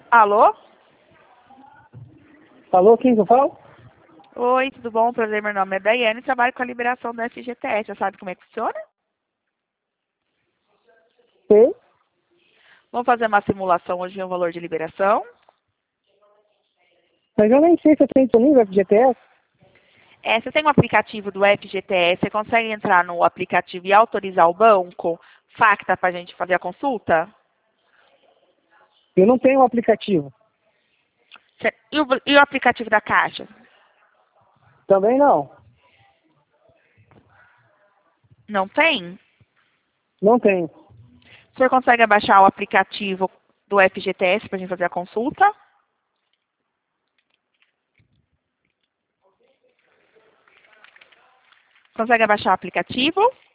Alô? Alô, quem que eu falo? Oi, tudo bom? Prazer, meu nome é Daiane e trabalho com a liberação do FGTS. Você sabe como é que funciona? Sei. Vamos fazer uma simulação hoje de um valor de liberação. Mas eu nem sei se eu tenho disponível FGTS. Você tem um aplicativo do FGTS, você consegue entrar no aplicativo e autorizar o banco, Facta, para a gente fazer a consulta? Eu não tenho um aplicativo. E o aplicativo da Caixa? Também não. Não tem? Não tenho. O senhor consegue baixar o aplicativo do FGTS para a gente fazer a consulta? Consegue baixar o aplicativo?